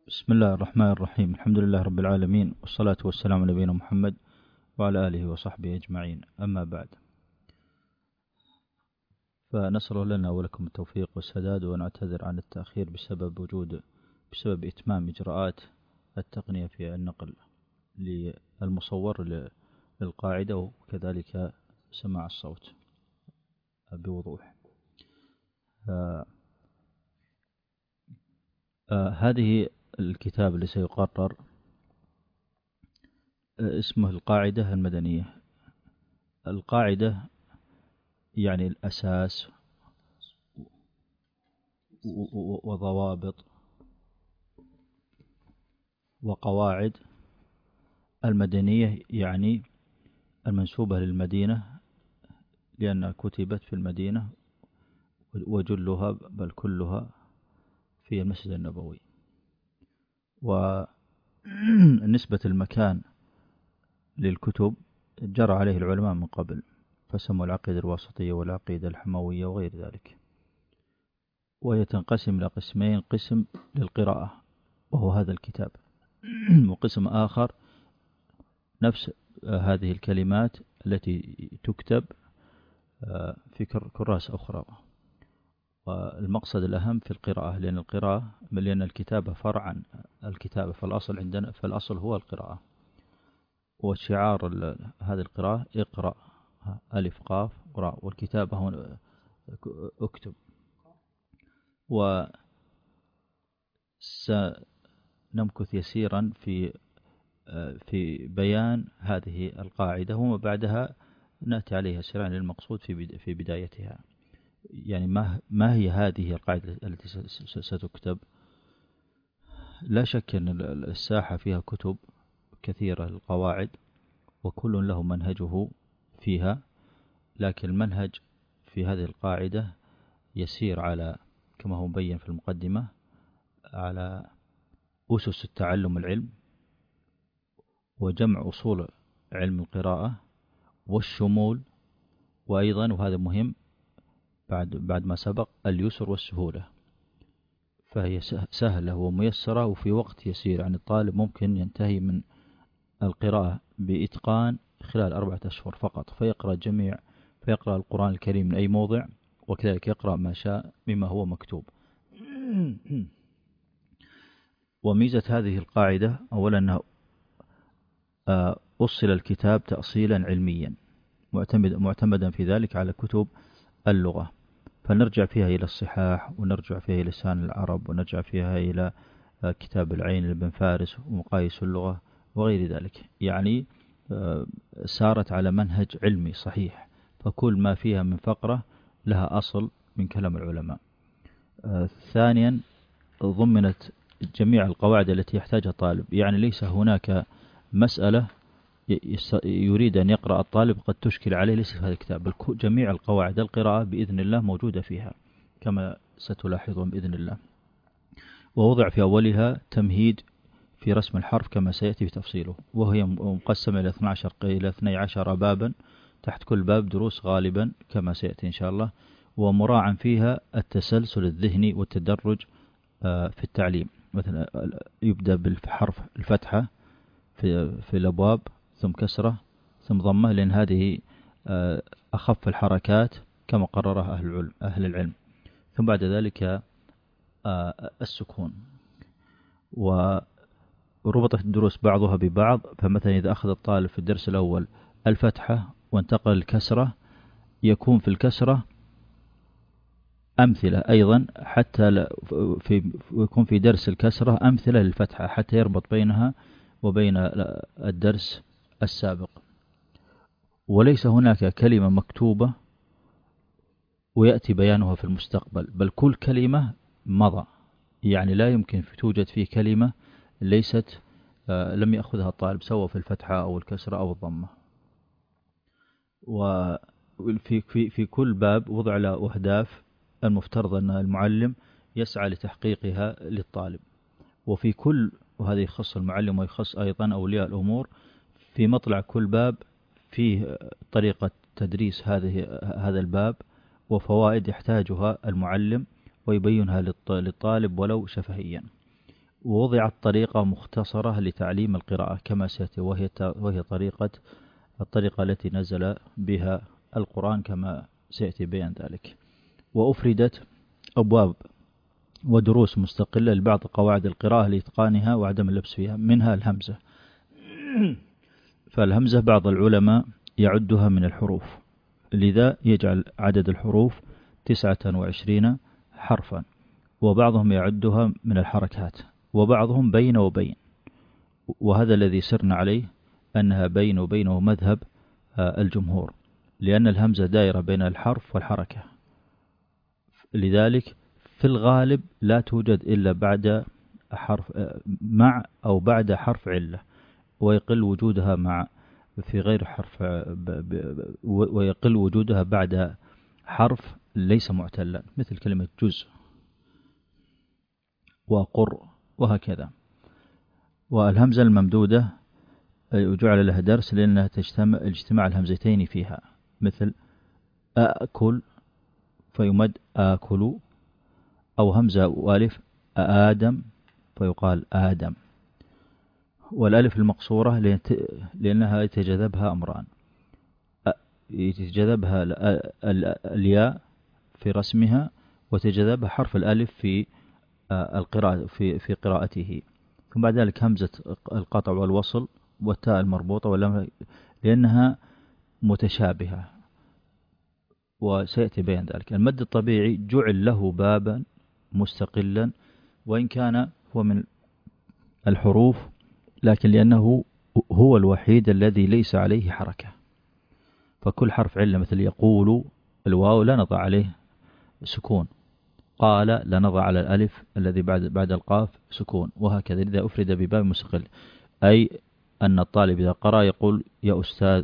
بسم الله الرحمن الرحيم. الحمد لله رب العالمين، والصلاة والسلام على نبينا محمد وعلى آله وصحبه أجمعين. أما بعد، فنسأل الله لنا ولكم التوفيق والسداد، ونعتذر عن التأخير بسبب إتمام إجراءات التقنية في النقل للمصور للقاعدة، وكذلك سماع الصوت بوضوح. هذه الكتاب اللي سيقرر اسمه القاعدة المدنية. القاعدة يعني الأساس وضوابط وقواعد المدنية، يعني المنسوبة للمدينة، لأنها كتبت في المدينة، وجلها بل كلها في المسجد النبوي. ونسبة المكان للكتب جرى عليه العلماء من قبل، فسموا العقيدة الواسطية والعقيدة الحموية وغير ذلك. وهي تنقسم إلى قسمين: قسم للقراءة وهو هذا الكتاب، وقسم آخر نفس هذه الكلمات التي تكتب في كراس أخرى. والمقصد الأهم في القراءة، لأن الكتابة فرع عن الكتابة، فالأصل هو القراءة. وشعار هذه القراءة: اقرأ ألف قاف قراء، والكتابة هنا اكتب. وسنمكث يسيرا في بيان هذه القاعدة، وما بعدها نأتي عليها سريعا للمقصود في بدايتها. يعني ما هي هذه القاعدة التي ستكتب؟ لا شك أن الساحة فيها كتب كثيرة للقواعد، وكل له منهجه فيها، لكن المنهج في هذه القاعدة يسير على، كما هو مبين في المقدمة، على أسس التعلم العلم، وجمع أصول علم القراءة، والشمول، وأيضا وهذا مهم بعد ما سبق، اليسر والسهولة. فهي سهلة وميسرة وفي وقت يسير، يعني الطالب ممكن ينتهي من القراءة بإتقان خلال 4 أشهر فقط، فيقرأ القرآن الكريم من أي موضع، وكذلك يقرأ ما شاء مما هو مكتوب. وميزة هذه القاعدة أولا أنه أصل الكتاب تأصيلا علميا، معتمدا في ذلك على كتب اللغة، فنرجع فيها إلى الصحاح، ونرجع فيها إلى لسان العرب، ونرجع فيها إلى كتاب العين لابن فارس، ومقاييس اللغة وغير ذلك. يعني سارت على منهج علمي صحيح، فكل ما فيها من فقرة لها أصل من كلام العلماء. ثانيا، ضمنت جميع القواعد التي يحتاجها الطالب، يعني ليس هناك مسألة يريد أن يقرأ الطالب قد تشكل عليه ليس في هذا الكتاب، بل جميع القواعد القراءة بإذن الله موجودة فيها، كما ستلاحظون بإذن الله. ووضع في أولها تمهيد في رسم الحرف كما سيأتي في تفصيله، وهي مقسمة إلى 12 بابا، تحت كل باب دروس غالبا كما سيأتي إن شاء الله، ومراعا فيها التسلسل الذهني والتدرج في التعليم. مثلا يبدأ بالحرف الفتحة في الأبواب، ثم كسرة، ثم ضمة، لأن هذه أخف الحركات كما قررها أهل العلم. ثم بعد ذلك السكون. وربطت الدروس بعضها ببعض، فمثلا إذا أخذ الطالب في الدرس الأول الفتحة وانتقل الكسرة، يكون في الكسرة أمثلة أيضا، حتى يكون في درس الكسرة أمثلة للفتحة، حتى يربط بينها وبين الدرس السابق. وليس هناك كلمة مكتوبة ويأتي بيانها في المستقبل، بل كل كلمة مضى، يعني لا يمكن توجد فيه كلمة ليست لم يأخذها الطالب سواء في الفتحة أو الكسرة أو الضمة. وفي كل باب وضع له أهداف المفترض أن المعلم يسعى لتحقيقها للطالب. وهذا يخص المعلم ويخص أيضا أولياء الأمور، في مطلع كل باب فيه طريقة تدريس هذا الباب وفوائد يحتاجها المعلم ويبينها للطالب ولو شفهيا. ووضعت طريقة مختصرة لتعليم القراءة كما سيأتي، وهي الطريقة التي نزل بها القرآن كما سيأتي بيان ذلك. وأفردت أبواب ودروس مستقلة لبعض قواعد القراءة لإتقانها وعدم اللبس فيها، منها الهمزة. فالهمزة بعض العلماء يعدها من الحروف، لذا يجعل عدد الحروف 29 حرفا، وبعضهم يعدها من الحركات، وبعضهم بين وبين، وهذا الذي سرنا عليه أنها بين وبينه مذهب الجمهور، لأن الهمزة دائرة بين الحرف والحركة، لذلك في الغالب لا توجد إلا بعد حرف مع أو بعد حرف علة، ويقل وجودها مع في غير حرف ويقل وجودها بعد حرف ليس معتلا، مثل كلمة جزء وقر وهكذا. والهمزة الممدودة جعل لها درس لأنها اجتماع الهمزتين فيها، مثل أأكل فيمد آكل، أو همزة وألف آدم فيقال آدم. والألف المقصورة لأنها يتجذبها أمران، يتجذبها الياء في رسمها، وتجذبها حرف الألف في القراءة في قراءته. ثم بعد ذلك همزة القطع والوصل والتاء المربوطة لأنها متشابهة، وسيأتي بيان ذلك. المد الطبيعي جعل له بابا مستقلا، وإن كان هو من الحروف، لكن لأنه هو الوحيد الذي ليس عليه حركة. فكل حرف علة مثل يقول الواو لا نضع عليه سكون، قال لا نضع على الألف الذي بعد القاف سكون، وهكذا. إذا أفرد بباب مستقل، أي أن الطالب إذا قرأ يقول يا أستاذ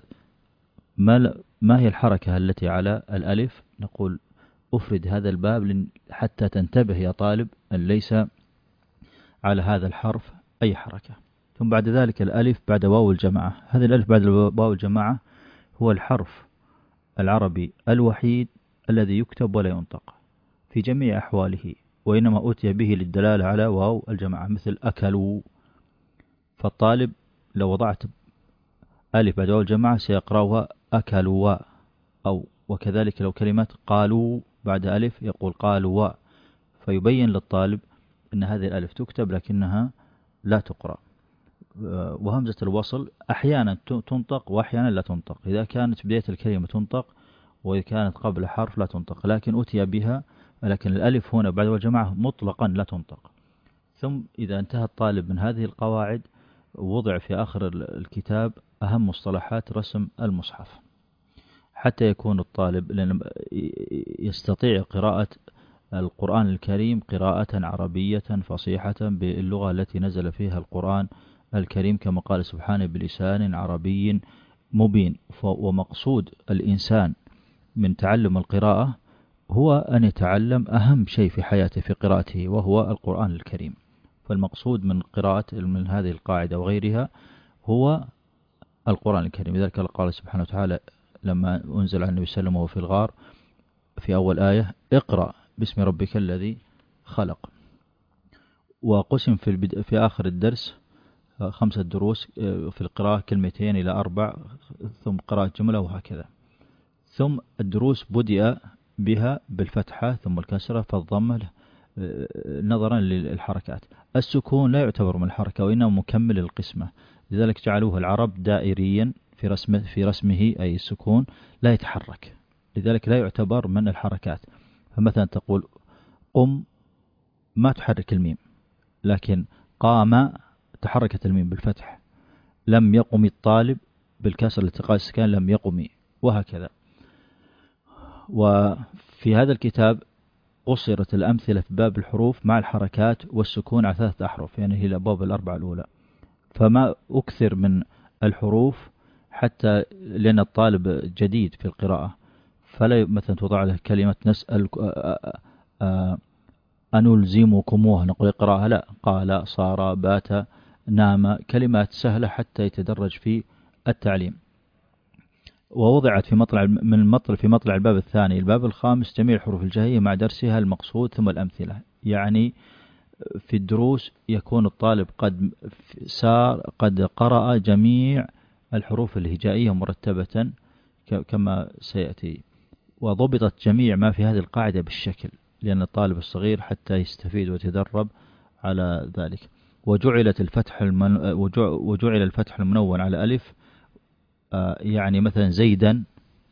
ما هي الحركة التي على الألف، نقول أفرد هذا الباب حتى تنتبه يا طالب أن ليس على هذا الحرف أي حركة. ثم بعد ذلك الألف بعد واو الجماعة. هذا الألف بعد واو الجماعة هو الحرف العربي الوحيد الذي يكتب ولا ينطق في جميع أحواله، وإنما أتي به للدلالة على واو الجماعة، مثل أكلوا. فالطالب لو وضعت ألف بعد واو الجماعة سيقرأها أكلوا، أو وكذلك لو كلمة قالوا بعد ألف يقول قالوا، فيبين للطالب أن هذه الألف تكتب لكنها لا تقرأ. وهمزة الوصل أحيانا تنطق وأحيانا لا تنطق، إذا كانت بداية الكلمة تنطق وإذا كانت قبل حرف لا تنطق، لكن أتي بها، لكن الألف هنا بعد والجماعة مطلقا لا تنطق. ثم إذا انتهى الطالب من هذه القواعد وضع في آخر الكتاب أهم مصطلحات رسم المصحف، حتى يكون الطالب يستطيع قراءة القرآن الكريم قراءة عربية فصيحة باللغة التي نزل فيها القرآن الكريم، كما قال سبحانه بلسان عربي مبين. ومقصود الإنسان من تعلم القراءة هو أن يتعلم أهم شيء في حياته في قراءته، وهو القرآن الكريم. فالمقصود من قراءة من هذه القاعدة وغيرها هو القرآن الكريم. لذلك قال سبحانه وتعالى لما أنزل عن النبي صلى الله عليه وسلم وهو في الغار في أول آية اقرأ باسم ربك الذي خلق. وقسم في آخر الدرس 5 دروس في القراءة، 2 إلى 4، ثم قراءة جملة وهكذا. ثم الدروس بدأ بها بالفتحة ثم الكسرة فالضمة نظرا للحركات. السكون لا يعتبر من الحركة وإنما مكمل القسمة، لذلك جعلوه العرب دائريا في رسمه أي السكون لا يتحرك، لذلك لا يعتبر من الحركات. فمثلا تقول قم ما تحرك الميم، لكن قام تحركت الميم بالفتح. لم يقم الطالب بالكسر التقاء السكان لم يقم، وهكذا. وفي هذا الكتاب قصرت الأمثلة في باب الحروف مع الحركات والسكون على 3 أحرف، يعني هي الأبواب الأربعة الأولى. فما أكثر من الحروف حتى لأن الطالب جديد في القراءة، فلا مثلا توضع له كلمة نسأل أنلزمكموها نقول اقرأها، لا، قال صار بات نام، كلمات سهلة حتى يتدرج في التعليم. ووضعت في مطلع الباب الثاني الباب الخامس جميع الحروف الجاية مع درسها المقصود ثم الأمثلة، يعني في الدروس يكون الطالب قد قرأ جميع الحروف الهجائية مرتبة كما سيأتي، وضبطت جميع ما في هذه القاعدة بالشكل، لأن الطالب الصغير حتى يستفيد ويتدرب على ذلك. وجعل الفتح المنون على ألف، يعني مثلا زيدا،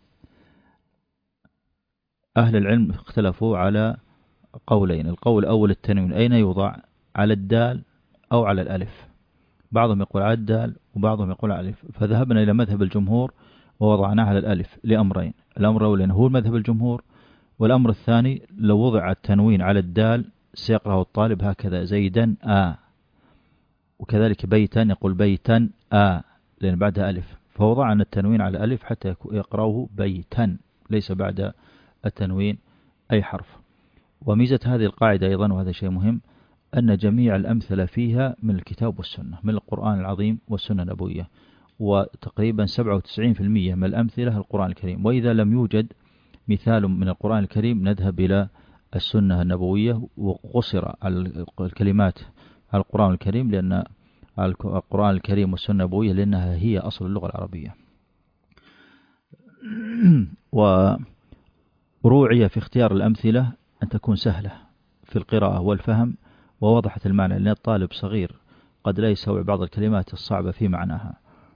أهل العلم اختلفوا على قولين. القول الأول التنوين أين يوضع، على الدال أو على الألف؟ بعضهم يقول على الدال وبعضهم يقول على الألف، فذهبنا إلى مذهب الجمهور ووضعناه على الألف لأمرين. الأمر الأول أنه هو مذهب الجمهور، والأمر الثاني لو وضع التنوين على الدال سيقرأه الطالب هكذا زيدا وكذلك بيتا يقول بيتا لأن بعدها ألف، فوضعنا التنوين على ألف حتى يقرأه بيتا، ليس بعد التنوين أي حرف. وميزة هذه القاعدة أيضا، وهذا شيء مهم، أن جميع الأمثلة فيها من الكتاب والسنة، من القرآن العظيم والسنة النبوية، وتقريبا 97% من الأمثلة القرآن الكريم. وإذا لم يوجد مثال من القرآن الكريم نذهب إلى السنة النبوية، وقصر على الكلمات على القرآن الكريم، لأن القرآن الكريم والسنة النبوية لأنها هي أصل اللغة العربية. وروعي في اختيار الأمثلة أن تكون سهلة في القراءة والفهم ووضحت المعنى، لأن الطالب صغير قد لا يستوعب بعض الكلمات الصعبة في معناها.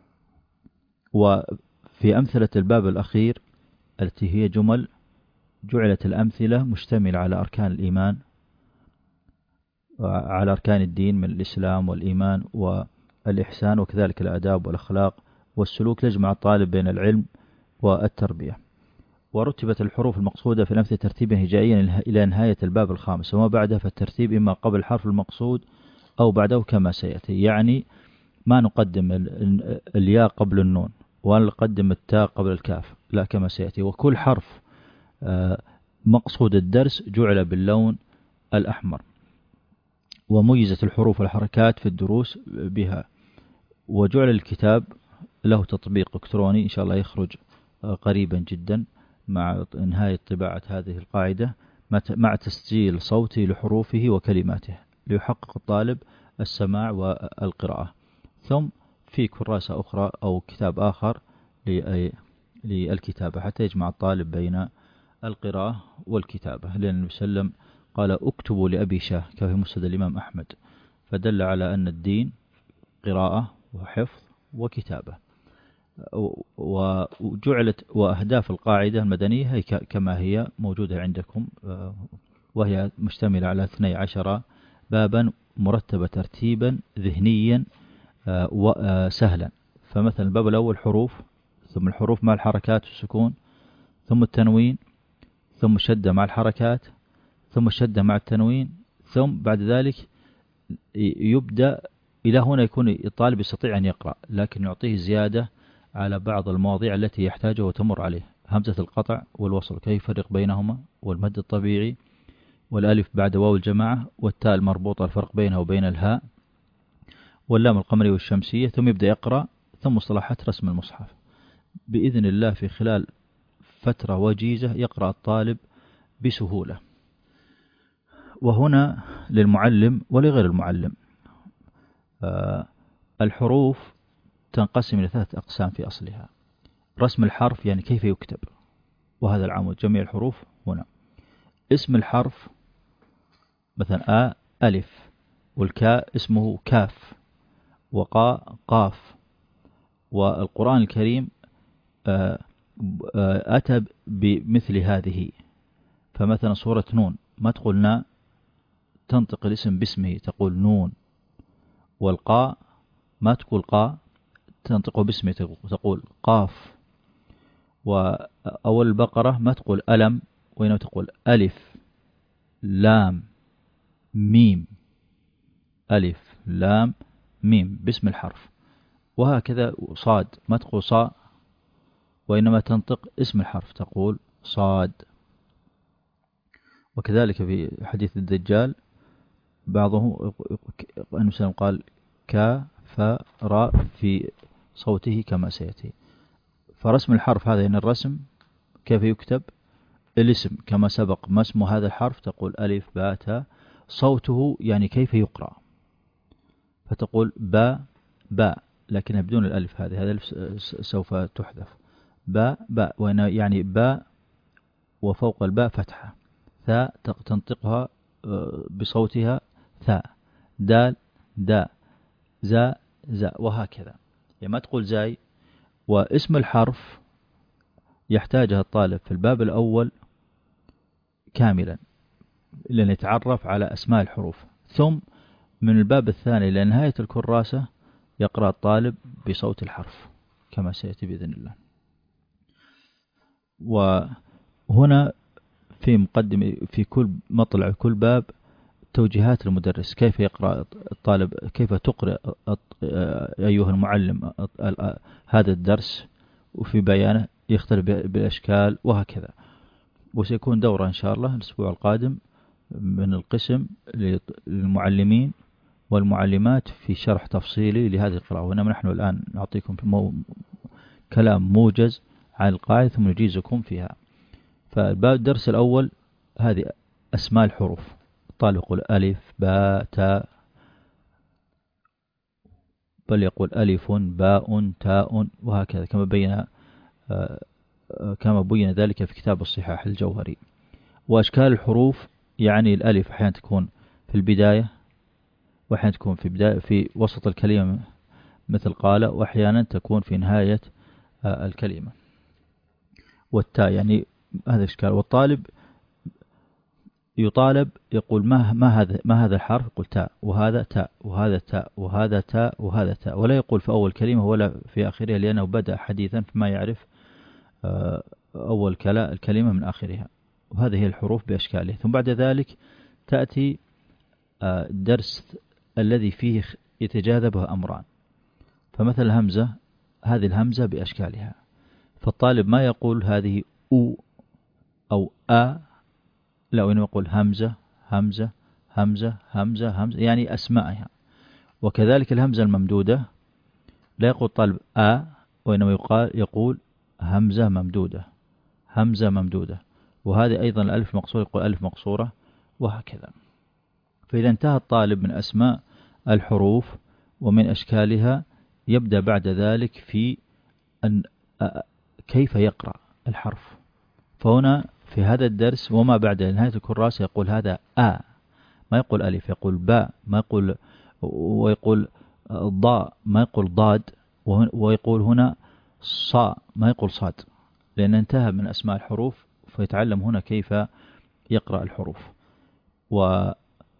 وفي أمثلة الباب الأخير التي هي جمل، جعلت الأمثلة مشتملة على أركان الإيمان، على أركان الدين من الإسلام والإيمان والإحسان، وكذلك الآداب والأخلاق والسلوك، ليجمع الطالب بين العلم والتربية. ورتبت الحروف المقصودة في الأمثلة ترتيبا هجائيا إلى نهاية الباب الخامس، وما بعدها فالترتيب إما قبل الحرف المقصود أو بعده كما سيأتي. يعني ما نقدم الياء قبل النون ولا نقدم التاء قبل الكاف، لا، كما سيأتي. وكل حرف مقصود الدرس جعل باللون الأحمر. وميزت الحروف والحركات في الدروس بها. وجعل الكتاب له تطبيق إلكتروني إن شاء الله يخرج قريبا جدا مع نهاية طباعة هذه القاعدة، مع تسجيل صوتي لحروفه وكلماته ليحقق الطالب السماع والقراءة. ثم في كراسة أخرى أو كتاب آخر للكتابة حتى يجمع الطالب بين القراءة والكتابة، لأن النبي صلى الله عليه وسلم قال اكتبوا لأبي شاه كما في مسند الإمام أحمد، فدل على أن الدين قراءة وحفظ وكتابة. وجعلت وأهداف القاعدة المدنية هي كما هي موجودة عندكم، وهي مشتملة على 12 بابا مرتبة ترتيبا ذهنيا وسهلا. فمثلا الباب الأول حروف، ثم الحروف مع الحركات والسكون، ثم التنوين، ثم الشدة مع الحركات، ثم الشدة مع التنوين، ثم بعد ذلك يبدأ إلى هنا يكون الطالب يستطيع أن يقرأ، لكن يعطيه زيادة على بعض المواضيع التي يحتاجها وتمر عليه، همزة القطع والوصل كيف يفرق بينهما، والمد الطبيعي، والألف بعد واو الجماعة، والتاء المربوطة الفرق بينها وبين الهاء، واللام القمرية والشمسية، ثم يبدأ يقرأ، ثم مصطلحات رسم المصحف. بإذن الله في خلال فترة وجيزة يقرأ الطالب بسهولة. وهنا للمعلم ولغير المعلم. الحروف تنقسم إلى 3 أقسام في أصلها. رسم الحرف يعني كيف يكتب، وهذا العمود جميع الحروف هنا. اسم الحرف مثلا ألف، والكاء اسمه كاف، وقاء قاف. والقرآن الكريم أتى بمثل هذه. فمثلا سورة نون ما تقول نا، تنطق الاسم باسمه تقول نون. والقاء ما تقول قاء، تنطقه باسمه تقول قاف. وأول البقرة ما تقول ألم، وإنما تقول ألف لام ميم، ألف لام ميم باسم الحرف. وهكذا صاد ما تقول صاء، وإنما تنطق اسم الحرف تقول صاد. وكذلك في حديث الدجال بعضهم المسلم قال كا فراء في صوته كما سيأتي. فرسم الحرف هذا يعني الرسم كيف يكتب. الاسم كما سبق، ما اسم هذا الحرف تقول ألف باء تاء. صوته يعني كيف يقرأ، فتقول باء باء لكنها بدون الألف، هذه الألف سوف تحذف. باء باء، وأن يعني باء وفوق الباء فتحة. ثاء تنطقها بصوتها ثاء. دال داء. زاء زاء، وهكذا. يعني ما تقول زاي. واسم الحرف يحتاجها الطالب في الباب الأول كاملا لأن يتعرف على أسماء الحروف، ثم من الباب الثاني إلى نهاية الكراسة يقرأ الطالب بصوت الحرف كما سيأتي بإذن الله. وهنا في مقدمة في كل مطلع كل باب توجيهات المدرس، كيف يقرأ الطالب، كيف تقرأ أيها المعلم هذا الدرس، وفي بيانه يختلف بالأشكال وهكذا. وسيكون دورة إن شاء الله الأسبوع القادم من القسم للمعلمين والمعلمات في شرح تفصيلي لهذه القراءة، وإنما نحن الآن نعطيكم كلام موجز عن القاعدة ثم نجيزكم فيها. فالباب الدرس الأول هذه أسماء الحروف، الطالب يقول ألف باء تاء، بل يقول ألف باء تاء وهكذا كما بين ذلك في كتاب الصحاح الجوهري. وأشكال الحروف يعني الألف أحيانا تكون في البداية، وأحيانا تكون في وسط الكلمة مثل قال، وأحيانا تكون في نهاية الكلمة. والتاء يعني هذا إشكال. والطالب يطالب يقول ما هذا الحرف، يقول تاء، وهذا تاء، وهذا تاء، وهذا تاء، وهذا تاء، ولا يقول في أول كلمة ولا في آخرها، لأنه بدأ حديثا فما يعرف أول الكلمة من آخرها. وهذه هي الحروف بأشكالها. ثم بعد ذلك تأتي الدرس الذي فيه يتجاذبه أمران. فمثل الهمزة، هذه الهمزة بأشكالها، فالطالب ما يقول هذه أو أو أ، لا، وإنما يقول همزة همزة همزة همزة همزة، يعني أسمائها. وكذلك الهمزة الممدودة لا يقول الطالب أ، وإنما يقول همزة ممدودة همزة ممدودة. وهذه أيضا الألف مقصورة يقول ألف مقصورة وهكذا. فإذا انتهى الطالب من أسماء الحروف ومن أشكالها، يبدأ بعد ذلك في كيف يقرأ الحرف. فهنا في هذا الدرس وما بعد نهاية الكراسة يقول هذا آ، ما يقول ألف، يقول باء، ما يقول، ويقول ضاء، ما يقول ضاد، ويقول هنا صاء، ما يقول صاد، لأن انتهى من أسماء الحروف، فيتعلم هنا كيف يقرأ الحروف. ومن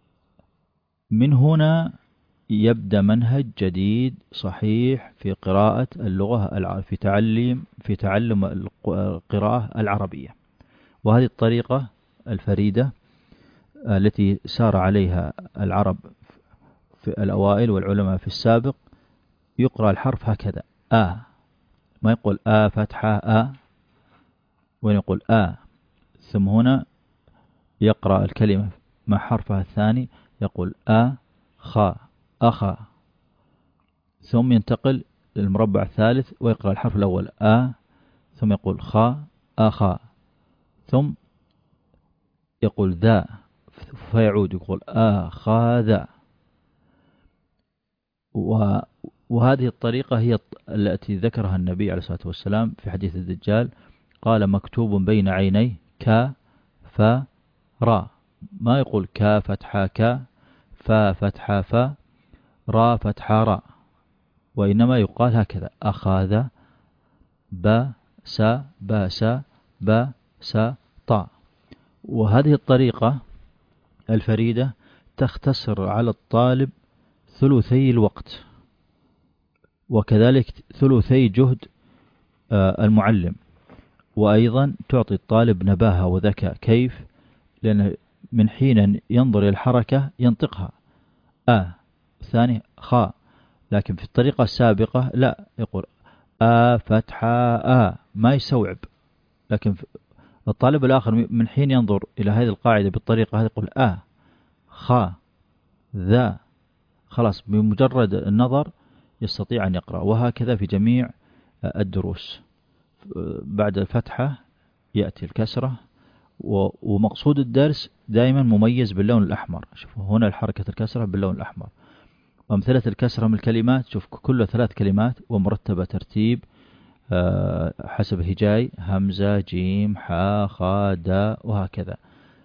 هنا يبدأ منهج جديد صحيح في قراءة اللغة، في تعلم القراءة العربية. وهذه الطريقة الفريدة التي سار عليها العرب في الأوائل والعلماء في السابق. يقرأ الحرف هكذا ما يقول فتحة وين يقول ثم هنا يقرأ الكلمة مع حرفها الثاني، يقول خاء أخا، ثم ينتقل للمربع الثالث ويقرأ الحرف الأول ثم يقول خاء أخا، ثم يقول ذا، فيعود يقول آخذ. وهذه الطريقة هي التي ذكرها النبي عليه الصلاة والسلام في حديث الدجال، قال مكتوب بين عينيه ك ف را، ما يقول ك فتحة ك، ف فتحة ف، را فتحة را، وإنما يقال هكذا أخذ ب س ب س ب س طا. وهذه الطريقة الفريدة تختصر على الطالب ثلثي الوقت، وكذلك ثلثي جهد المعلم، وأيضا تعطي الطالب نباهة وذكاء. كيف؟ لأن من حين ينظر إلى الحركة ينطقها ثاني خاء، لكن في الطريقة السابقة لا، يقول فتحة ما يستوعب. لكن الطالب الآخر من حين ينظر إلى هذه القاعدة بالطريقة هذه يقول خاء ذا، خلاص بمجرد النظر يستطيع أن يقرأ. وهكذا في جميع الدروس، بعد الفتحة يأتي الكسرة، ومقصود الدرس دائما مميز باللون الأحمر. شوفوا هنا حركة الكسرة باللون الأحمر. وأمثلة الكسرة من الكلمات، شوف كله 3 كلمات ومرتبة ترتيب حسب هجاي، همزة جيم حاء خاء داء وهكذا.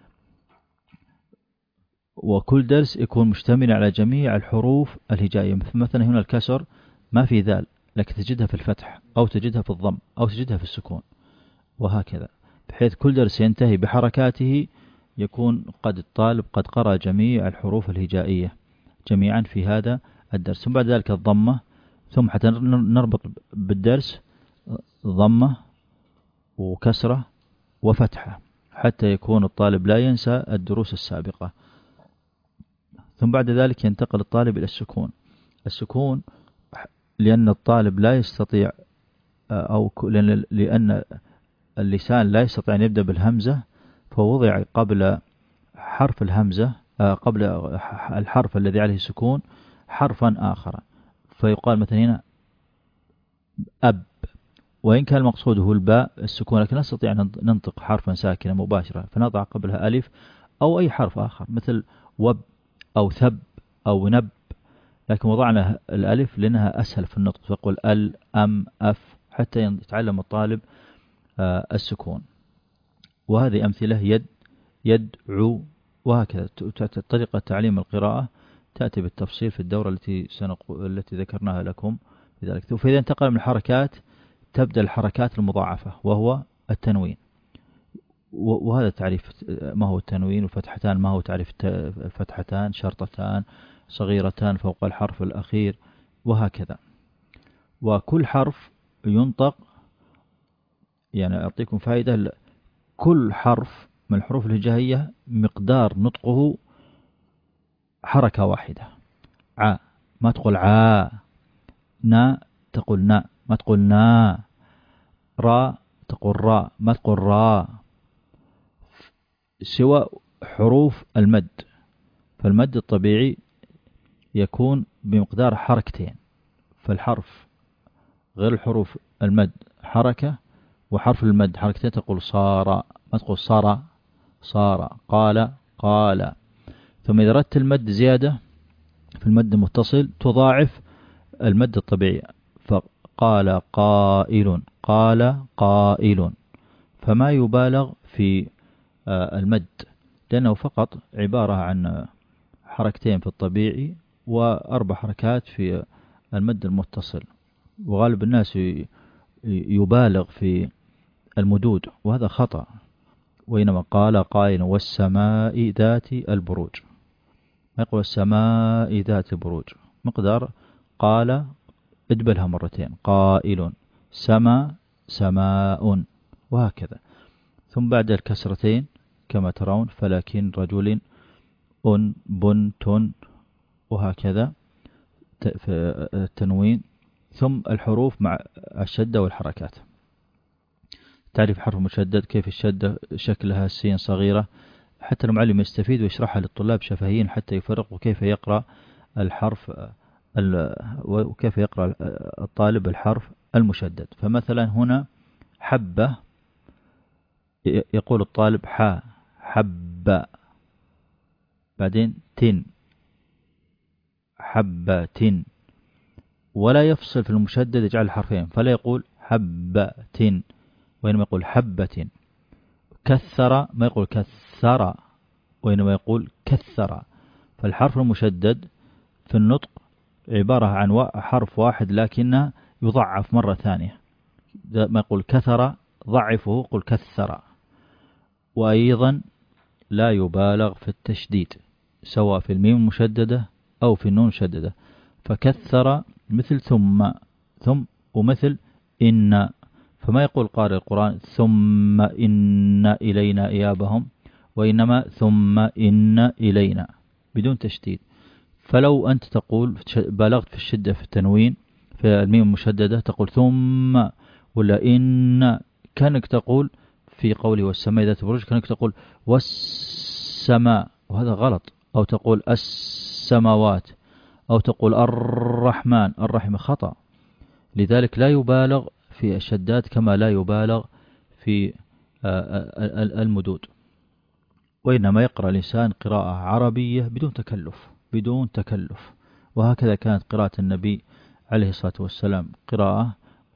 وكل درس يكون مشتمل على جميع الحروف الهجائية. مثلا هنا الكسر ما في ذال، لكن تجدها في الفتح أو تجدها في الضم أو تجدها في السكون وهكذا، بحيث كل درس ينتهي بحركاته يكون الطالب قد قرأ جميع الحروف الهجائية جميعا في هذا الدرس. ثم بعد ذلك الضمة، ثم حتى نربط بالدرس ضمة وكسرة وفتحة حتى يكون الطالب لا ينسى الدروس السابقة. ثم بعد ذلك ينتقل الطالب إلى السكون لأن الطالب لا يستطيع لأن اللسان لا يستطيع أن يبدأ بالهمزة، فوضع قبل حرف الهمزة قبل الحرف الذي عليه سكون حرفا آخر، فيقال مثلا هنا أب، وإن كان المقصود هو الباء السكون، لكن نستطيع أن ننطق حرفا ساكنا مباشرة فنضع قبلها ألف أو أي حرف آخر مثل وب أو ثب أو نب، لكن وضعنا الألف لأنها أسهل في النطق، فيقول ال أم أف حتى يتعلم الطالب السكون. وهذه أمثلة يد يدعو وهكذا. طريقة تعليم القراءة تأتي بالتفصيل في الدورة التي ذكرناها لكم لذلك. فإذا انتقل من الحركات تبدأ الحركات المضاعفة وهو التنوين. وهذا تعريف ما هو التنوين، وفتحتان ما هو تعريف فتحتان، شرطتان صغيرتان فوق الحرف الأخير وهكذا. وكل حرف ينطق، يعني أعطيكم فائدة، كل حرف من الحروف الهجائية مقدار نطقه حركة واحدة. ع ما تقول عا، نا تقول نا ما تقول نا، را تقول را ما تقول را، سوى حروف المد. فالمد الطبيعي يكون بمقدار حركتين، فالحرف غير الحروف المد حركة، وحرف المد حركتين تقول صار ما تقول صار صار، قال قال. ثم إذا ردت المد زيادة في المد المتصل تضاعف المد الطبيعي، فقال قائل قال قائل، فما يبالغ في المد لأنه فقط عبارة عن حركتين في الطبيعي و4 حركات في المد المتصل. وغالب الناس يبالغ في المدود وهذا خطأ، وإنما قال قائل والسماء ذات البروج، ما يقول السماء ذات البروج، مقدار قال ادبلها مرتين، قائل سما سماء وهكذا. ثم بعد الكسرتين كما ترون فلكن رجل أن بنت وهكذا في التنوين. ثم الحروف مع الشدة والحركات. تعرف حرف مشدد كيف الشدة شكلها السين صغيرة، حتى المعلم يستفيد ويشرحها للطلاب شفهيين حتى يفرقوا كيف يقرأ الحرف وكيف يقرأ الطالب الحرف المشدد. فمثلا هنا حبة يقول الطالب حا حبة، بعدين تن حبة، ولا يفصل في المشدد يجعل الحرفين، فلا يقول حبة وإنما يقول حبة. كثر ما يقول كثر وإنما يقول كثر. فالحرف المشدد في النطق عبارة عن حرف واحد لكنه يضعف مرة ثانية، ما يقول كثر ضعفه قل كثر. وأيضا لا يبالغ في التشديد سواء في الميم المشددة أو في النون المشددة، فكثر مثل ثم ومثل إن، فما يقول قارئ القرآن ثم إن إلينا إيابهم، وإنما ثم إن إلينا بدون تشديد. فلو أنت تقول بالغت في الشدة في التنوين في الميم المشددة تقول ثم ولا إن، كانك تقول في قوله والسماء ذات البروج كانك تقول والسماء، وهذا غلط. أو تقول السماوات، أو تقول الرحمن الرحيم، خطأ. لذلك لا يبالغ في الشدات كما لا يبالغ في المدود. وإنما يقرأ الإنسان قراءة عربية بدون تكلف. وهكذا كانت قراءة النبي عليه الصلاة والسلام قراءة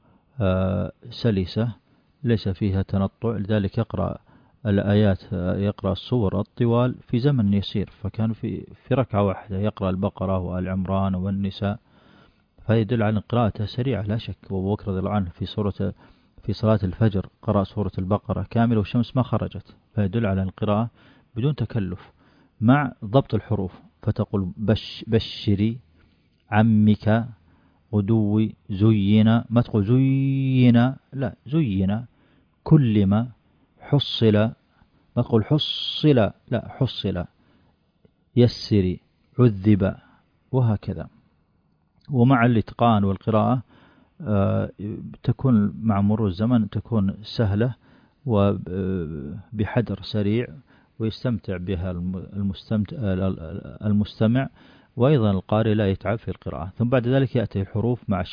سلسة ليس فيها تنطع، لذلك يقرأ الآيات، يقرأ السور الطوال في زمن يسير، فكان في ركعة واحدة يقرأ البقرة وآل عمران والنساء، فيدل على قراءته سريعة لا شك. وأبو بكر رضي الله عنه في صلاة الفجر قرأ سورة البقرة كاملة والشمس ما خرجت، فيدل على القراءة بدون تكلف مع ضبط الحروف. فتقول بشري عمك غدوي زينا، ما تقول زينا، لا زينا. كلما حصل، ما تقول حصل، لا حصل. يسري عذب، وهكذا. ومع الاتقان والقراءة تكون مع مرور الزمن تكون سهلة وبحدر سريع، ويستمتع بها المستمع، وأيضا القارئ لا يتعب في القراءة. ثم بعد ذلك يأتي الحروف مع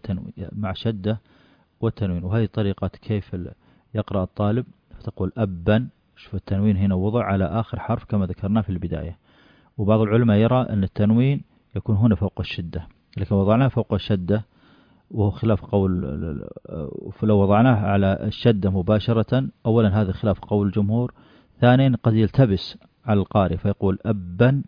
شدة والتنوين، وهذه طريقة كيف يقرأ الطالب. فتقول أبا، شوف التنوين هنا وضع على آخر حرف كما ذكرنا في البداية. وبعض العلماء يرى أن التنوين يكون هنا فوق الشدة، لكن وضعناه فوق الشدة وهو خلاف قول. فلو وضعناه على الشدة مباشرة، أولا هذا خلاف قول الجمهور، ثانيا قد يلتبس على القارئ فيقول أبا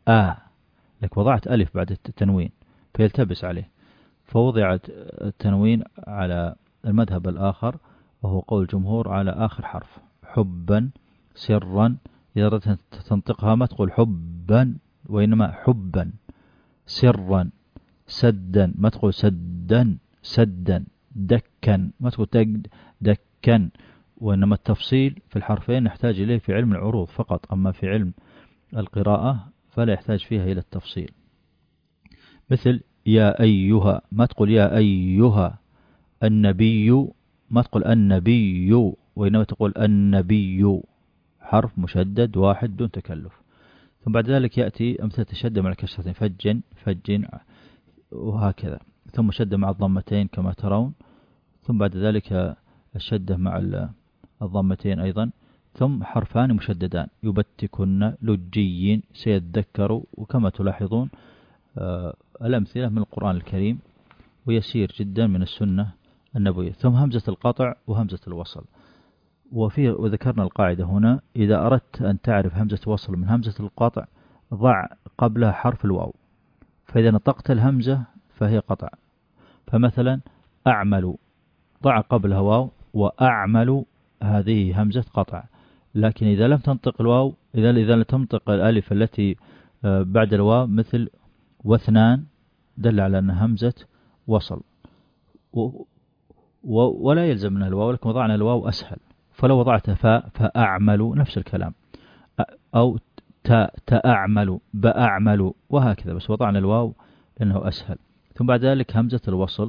لك وضعت ألف بعد التنوين فيلتبس عليه، فوضعت التنوين على المذهب الآخر وهو قول الجمهور على آخر حرف. حبا سرا، إذا أردت تنطقها ما تقول حبا وإنما حبا. سرا سدا، ما تقول سدا. دكا، ما تقول دكا، وإنما التفصيل في الحرفين نحتاج إليه في علم العروض فقط، أما في علم القراءة فلا يحتاج فيها إلى التفصيل. مثل يا أيها، ما تقول يا أيها. النبي، ما تقول النبي وإنما تقول النبي، حرف مشدد واحد بدون تكلف. ثم بعد ذلك يأتي أمثلة الشدة مع الكسرة، فج وهكذا. ثم شدة مع الضمتين كما ترون. ثم بعد ذلك الشدة مع الضمتين أيضا. ثم حرفان مشددان، يبتكن، لجي، سيذكر. وكما تلاحظون الأمثلة من القرآن الكريم، ويسير جدا من السنة النبوية. ثم همزة القطع وهمزة الوصل. وذكرنا القاعدة هنا، إذا أردت أن تعرف همزة وصل من همزة القطع ضع قبلها حرف الواو، فإذا نطقت الهمزة فهي قطع. فمثلا أعمل، ضع قبلها واو، وأعمل هذه همزة قطع. لكن إذا لم تنطق الواو، إذا لم تنطق الألف التي بعد الواو، مثل واثنان، دل على أن همزة وصل. ولا يلزم منها الواو، لكن وضعنا الواو أسهل. فلو وضعت فأعمل نفس الكلام، أو تأعمل، بأعمل، وهكذا، بس وضعنا الواو لأنه أسهل. ثم بعد ذلك همزة الوصل.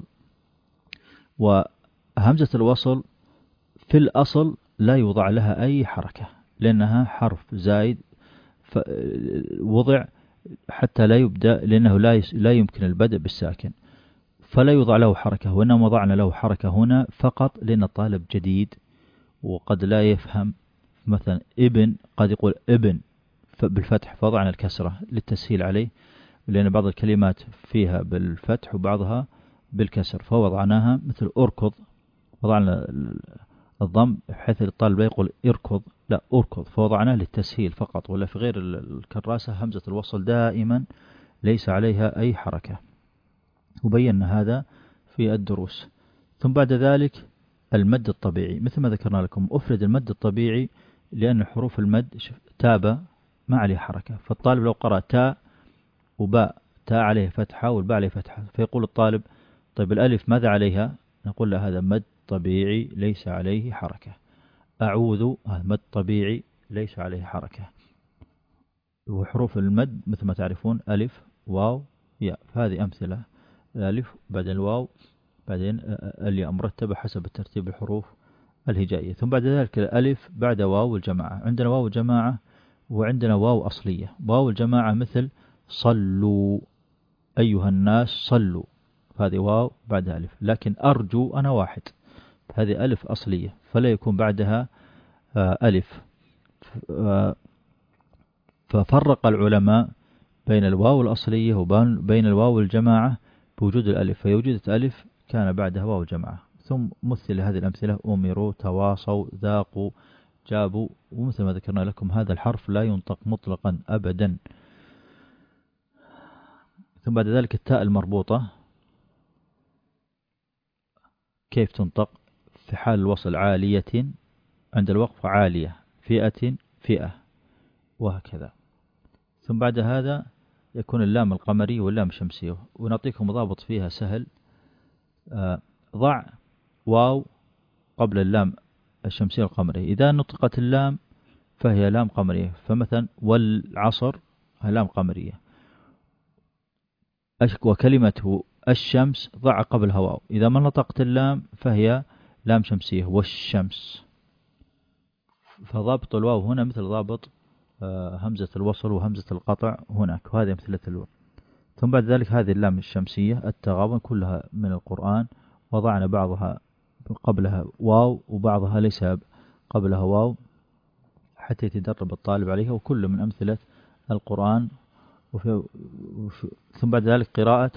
وهمزة الوصل في الأصل لا يوضع لها أي حركة، لأنها حرف زائد وضع حتى لا يبدأ، لأنه لا يمكن البدء بالساكن، فلا يوضع له حركة. وإنما وضعنا له حركة هنا فقط لأن الطالب جديد وقد لا يفهم. مثلا ابن قد يقول ابن بالفتح، فوضعنا الكسرة للتسهيل عليه، لأن بعض الكلمات فيها بالفتح وبعضها بالكسر، فوضعناها. مثل أركض، وضعنا الضم بحيث الطالب لا يقول اركض، لا أركض، فوضعناه للتسهيل فقط. ولا في غير الكراسة همزة الوصل دائما ليس عليها أي حركة، وبينا هذا في الدروس. ثم بعد ذلك المد الطبيعي، مثل ما ذكرنا لكم أفرد المد الطبيعي لأن حروف المد تابة ما عليه حركة. فالطالب لو قرأ تاء وباء، تاء عليه فتحة والباء عليه فتحة، فيقول الطالب طيب الألف ماذا عليها؟ نقول له هذا مد طبيعي ليس عليه حركة. أعوذ، هذا مد طبيعي ليس عليه حركة. وحروف المد مثل ما تعرفون ألف واو ياء، فهذه أمثلة. الألف بعدين الواو بعدين الياء، مرتبة حسب الترتيب الحروف الهجائية. ثم بعد ذلك الألف بعد واو الجماعة. عندنا واو الجماعة وعندنا واو أصلية. واو الجماعة مثل صلوا، أيها الناس صلوا، هذه واو بعدها ألف. لكن أرجو أنا واحد، هذه ألف أصلية فلا يكون بعدها ألف. ففرق العلماء بين الواو الأصلية وبين الواو الجماعة بوجود الألف، فوجدت ألف كان بعدها واو الجماعة. ثم مثل هذه الأمثلة: أمروا، تواصوا، ذاقوا، جابوا. ومثل ما ذكرنا لكم هذا الحرف لا ينطق مطلقا أبدا. ثم بعد ذلك التاء المربوطة كيف تنطق؟ في حال الوصل عالية، عند الوقف عالية، فئة فئة، وهكذا. ثم بعد هذا يكون اللام القمري واللام الشمسية، ونعطيكم ضابط فيها سهل. ضع واو قبل اللام الشمسية القمرية، إذا نطقت اللام فهي لام قمرية، فمثلا والعصر لام قمرية. وكلمة الشمس ضع قبلها واو، إذا ما نطقت اللام فهي لام شمسية، والشمس. فضابط الواو هنا مثل ضابط همزة الوصل وهمزة القطع هناك، وهذه أمثلة الواو. ثم بعد ذلك هذه اللام الشمسية التغابن كلها من القرآن، وضعنا بعضها قبلها واو وبعضها ليس قبلها واو حتى يتدرب الطالب عليها، وكل من أمثلة القرآن. ثم بعد ذلك قراءة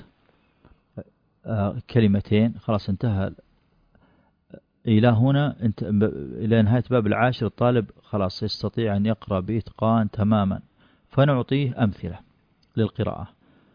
كلمتين، خلاص انتهى إلى هنا، إلى نهاية باب العاشر الطالب خلاص يستطيع أن يقرأ بإتقان تماما. فنعطيه أمثلة للقراءة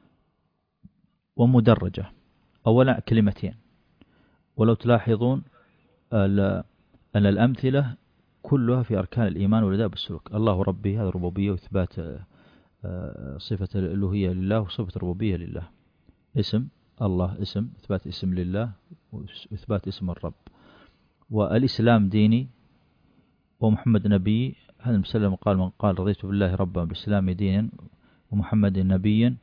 ومدرجة. أولا كلمتين، ولو تلاحظون أن الأمثلة كلها في أركان الإيمان والأداء بالسلوك. الله ربي، هذا ربوبية وإثبات صفة الألوهية لله وصفة الربوبية لله. اسم الله اسم، إثبات اسم لله وإثبات اسم الرب. والإسلام ديني ومحمد نبي، هذا المسلم قال من قال رضيت بالله ربا بالإسلام دينا ومحمد نبيا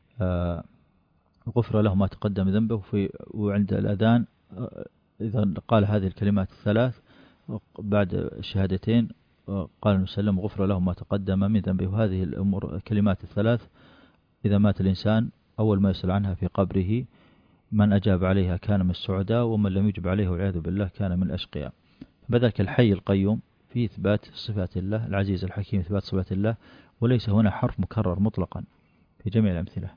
غفر له ما تقدم من ذنبه. وعند الأذان إذا قال هذه الكلمات الثلاث بعد الشهادتين قال المسلم غفر له ما تقدم من ذنبه. وهذه الأمور الكلمات الثلاث إذا مات الإنسان أول ما يسأل عنها في قبره من أجاب عليها كان من السعداء، ومن لم يجب عليها والعياذ بالله كان من الأشقياء. بذلك الحي القيوم في إثبات صفات الله، العزيز الحكيم إثبات صفات الله، وليس هنا حرف مكرر مطلقا في جميع الأمثلة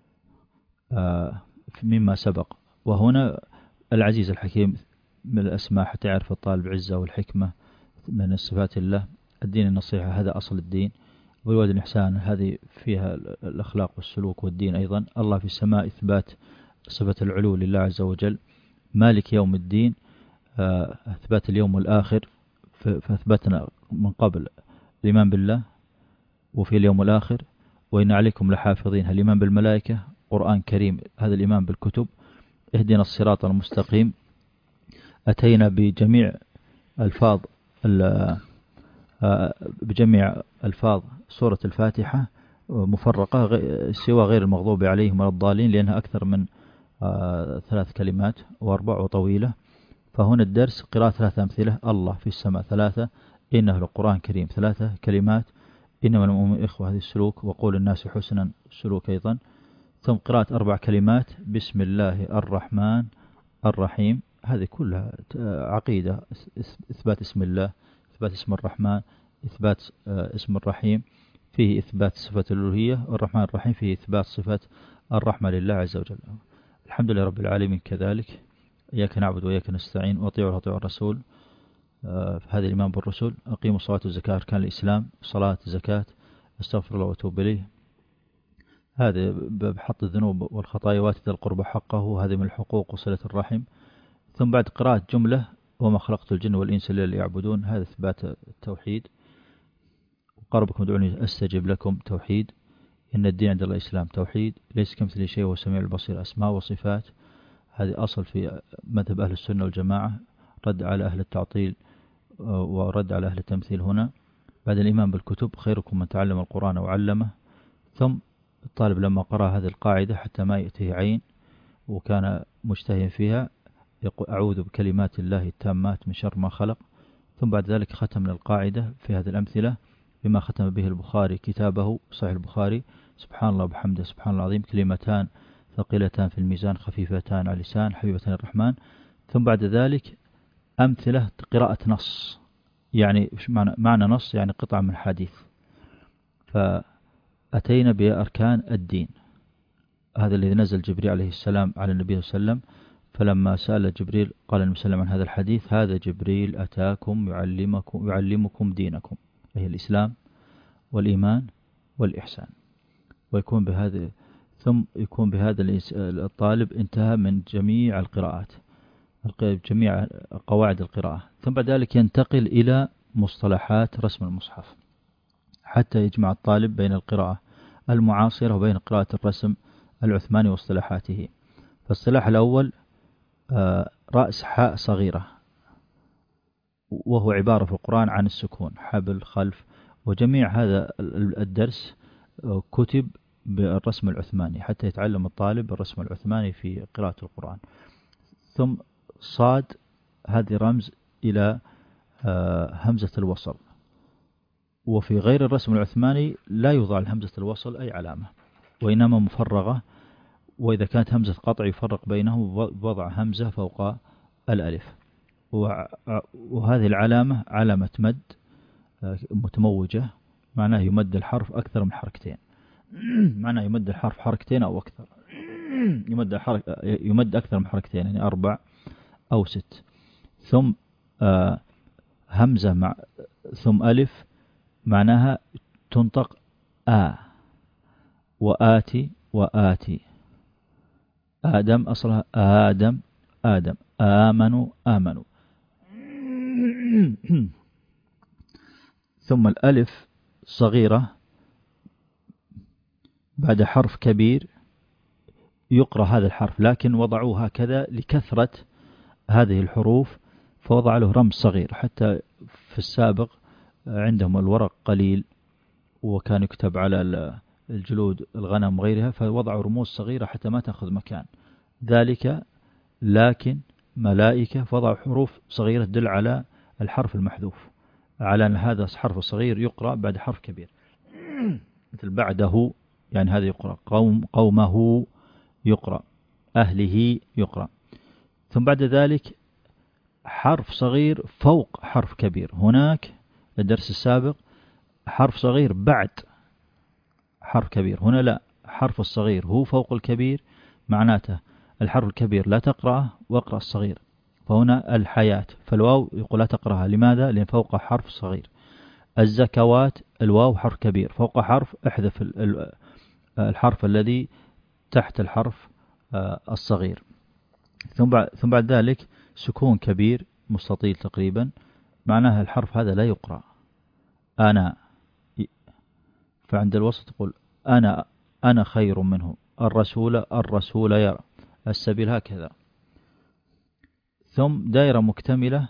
مما سبق. وهنا العزيز الحكيم من الأسماء حتى يعرف الطالب عزة والحكمة من صفات الله. الدين النصيحة هذا أصل الدين، والوالد الإحسان هذه فيها الأخلاق والسلوك والدين أيضا. الله في السماء إثبات صفة العلو لله عز وجل. مالك يوم الدين أثبات اليوم الآخر، فأثبتنا من قبل الإيمان بالله وفي اليوم الآخر. وإن عليكم لحافظين، الإيمان بالملائكة، قرآن كريم هذا الإيمان بالكتب. اهدنا الصراط المستقيم، أتينا بجميع ألفاظ سورة الفاتحة مفرقة سوى غير المغضوب عليهم ولا الضالين، لأنها أكثر من 3 كلمات وأربع وطويلة. فهنا الدرس قراءة 3 أمثلة: الله في السماء 3، إنه القرآن كريم 3 كلمات، إنما المؤمنون إخوة هذه السلوك، وقول الناس حسنا السلوك أيضا. ثم قراءة 4 كلمات: بسم الله الرحمن الرحيم، هذه كلها عقيدة، إثبات اسم الله، إثبات اسم الرحمن، إثبات اسم الرحيم، فيه إثبات صفة الألوهية. والرحمن الرحيم فيه إثبات صفة الرحمة لله عز وجل. الحمد لله رب العالمين. كذلك إياك نعبد وإياك نستعين، وأطيعوا الرسول، هذا الإيمان بالرسل. أقيموا الصلاة والزكاة أركان الإسلام، صلاة زكاة، استغفر الله وأتوب إليه. هذا بحط الذنوب والخطايا واتت القرب حقه، هذه من الحقوق وصلة الرحم. ثم بعد قراءة جملة: وما خلقت الجن والإنس إلا ليعبدون، هذا إثبات التوحيد. وقربكم ادعوني أستجب لكم، توحيد. إن الدين عند الله الإسلام، توحيد. ليس كمثله شيء وهو السميع البصير، أسماء وصفات. هذه أصل في مذهب أهل السنة والجماعة، رد على أهل التعطيل ورد على أهل التمثيل. هنا بعد الإيمان بالكتب: خيركم من تعلم القرآن وعلمه. ثم الطالب لما قرأ هذه القاعدة حتى ما يأتيه عين وكان مجتهيا فيها يقول أعوذ بكلمات الله التامات من شر ما خلق. ثم بعد ذلك ختم القاعدة في هذه الأمثلة بما ختم به البخاري كتابه صحيح البخاري: سبحان الله وبحمده سبحان الله العظيم، كلمتان ثقيلتان في الميزان خفيفتان على اللسان حبيبتان الرحمن. ثم بعد ذلك أمثلة قراءة نص، يعني معنى نص يعني قطعة من حديث. أتينا بأركان الدين. هذا الذي نزل جبريل عليه السلام على النبي صلى الله عليه وسلم، فلما سأل جبريل قال النبي صلى الله عليه وسلم عن هذا الحديث: هذا جبريل أتاكم يعلمكم دينكم، أي الإسلام والإيمان والإحسان. ويكون بهذا ثم يكون بهذا الطالب انتهى من جميع القراءات، جميع قواعد القراءة. ثم بعد ذلك ينتقل إلى مصطلحات رسم المصحف حتى يجمع الطالب بين القراءة المعاصرة وبين قراءة الرسم العثماني واصطلاحاته. فالصلاح الأول رأس حاء صغيرة، وهو عبارة في القرآن عن السكون، حبل، خلف. وجميع هذا الدرس كتب بالرسم العثماني حتى يتعلم الطالب الرسم العثماني في قراءة القرآن. ثم صاد، هذه رمز إلى همزة الوصل، وفي غير الرسم العثماني لا يوضع همزة الوصل أي علامة، وإنما مفرغة، وإذا كانت همزة قطع يفرق بينه ووضع همزة فوق الألف. وهذه العلامة علامة مد متموجة، معناه يمد الحرف أكثر من حركتين، معناه يمد الحرف حركتين أو أكثر، يمد أكثر من حركتين، يعني 4 أو 6. ثم همزة ثم ألف، معناها تنطق وآتي وآتي. آدم أصلها آدم، آمنوا آمنوا. ثم الألف صغيرة بعد حرف كبير يقرأ هذا الحرف، لكن وضعوه هكذا لكثرة هذه الحروف فوضع له رمز صغير. حتى في السابق عندهم الورق قليل وكان يكتب على الجلود الغنم وغيرها، فوضعوا رموز صغيرة حتى ما تأخذ مكان ذلك. لكن ملائكة فوضعوا حروف صغيرة تدل على الحرف المحذوف، على أن هذا حرف صغير يقرأ بعد حرف كبير، مثل بعده، يعني هذا يقرأ قومه يقرأ، أهله يقرأ. ثم بعد ذلك حرف صغير فوق حرف كبير. هناك الدرس السابق حرف صغير بعد حرف كبير، هنا لا، حرف الصغير هو فوق الكبير، معناته الحرف الكبير لا تقرأه واقرأ الصغير. فهنا الحياة، فالواو يقول لا تقرأها، لماذا؟ لأن فوق حرف صغير. الزكوات الواو حرف كبير، فوق حرف احذف الحرف الذي تحت الحرف الصغير. ثم بعد ذلك سكون كبير مستطيل تقريبا، معناها الحرف هذا لا يقرأ. أنا، فعند الوسط تقول أنا خير منه. الرسول يرى. السبيل هكذا. ثم دائرة مكتملة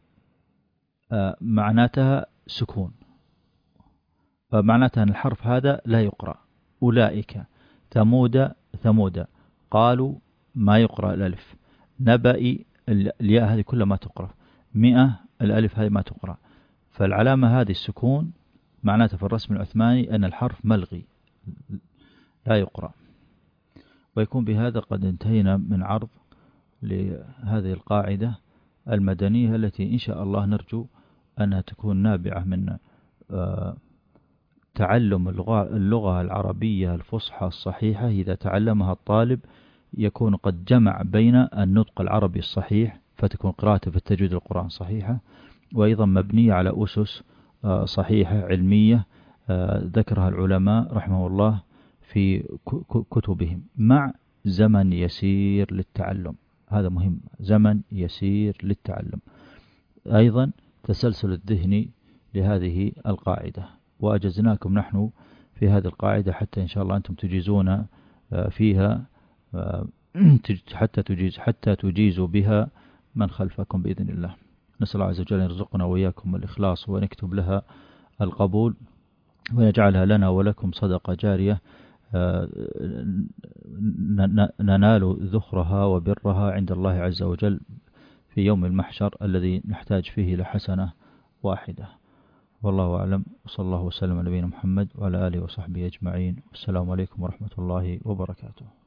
معناتها سكون، معناتها أن الحرف هذا لا يقرأ. أولئك، ثمود، قالوا ما يقرأ الألف. نبئي، الياء هذه كلها ما تقرأ. 100 الألف هذه ما تقرأ. فالعلامة هذه السكون، معناتها في الرسم العثماني أن الحرف ملغي لا يقرأ. ويكون بهذا قد انتهينا من عرض لهذه القاعدة المدنية التي إن شاء الله نرجو أنها تكون نابعة من تعلم اللغة العربية الفصحى الصحيحة. إذا تعلمها الطالب يكون قد جمع بين النطق العربي الصحيح، فتكون قراءته في التجويد القرآن صحيحة، وأيضا مبنية على أسس صحيحة علمية ذكرها العلماء رحمه الله في كتبهم، مع زمن يسير للتعلم. هذا مهم، زمن يسير للتعلم. أيضا تسلسل الذهني لهذه القاعدة، وأجزناكم نحن في هذه القاعدة حتى إن شاء الله أنتم تجيزون فيها، حتى تجيزوا بها من خلفكم بإذن الله. نسأل الله عز وجل أن يرزقنا وإياكم الإخلاص، ونكتب لها القبول، ويجعلها لنا ولكم صدقة جارية ننال ذخرها وبرها عند الله عز وجل في يوم المحشر الذي نحتاج فيه لحسنة واحدة. والله أعلم، وصلى الله وسلم على نبينا محمد وعلى آله وصحبه أجمعين. والسلام عليكم ورحمة الله وبركاته.